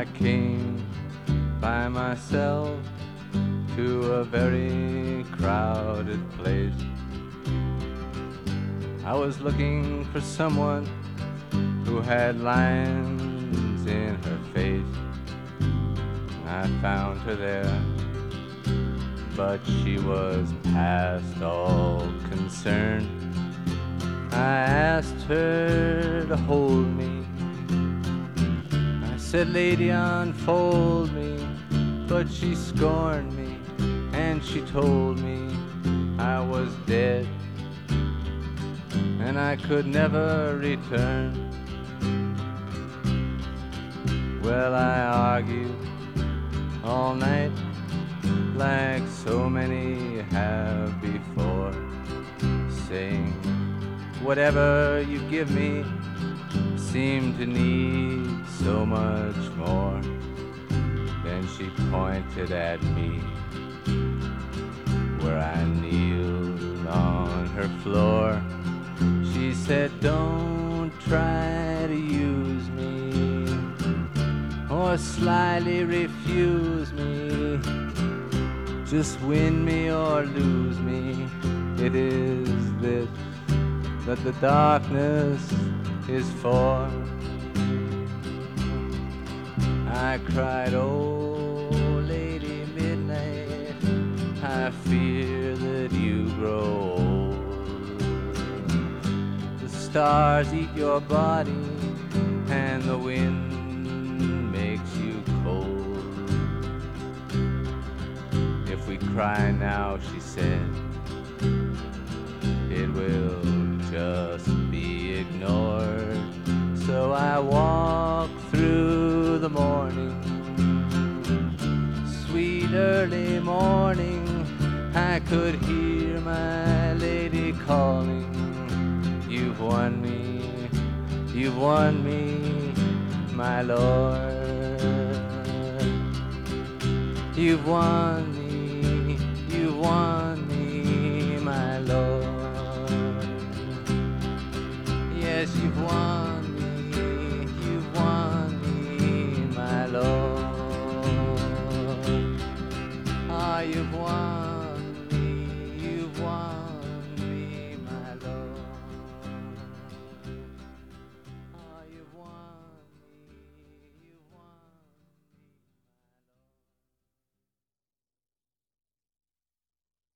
I came by myself to a very crowded place. I was looking for someone who had lines in her face. I found her there, but she was past all concern. I asked her to hold me. I said, "Lady, unfold me," but she scorned me, and she told me I was dead, and I could never return. Well, I argued all night like so many have before, saying, whatever you give me seem to need so much more. Then she pointed at me where I kneeled on her floor. She said, "Don't try to use me or slyly refuse me. Just win me or lose me. It is this that the darkness is for." I cried, "Oh, Lady Midnight, I fear that you grow old. The stars eat your body and the wind makes you cold. If we cry now," she said, "it will just be ignored." So I walk through the morning, sweet early morning. I could hear my lady calling, "You've won me, my lord. You've won me, you've won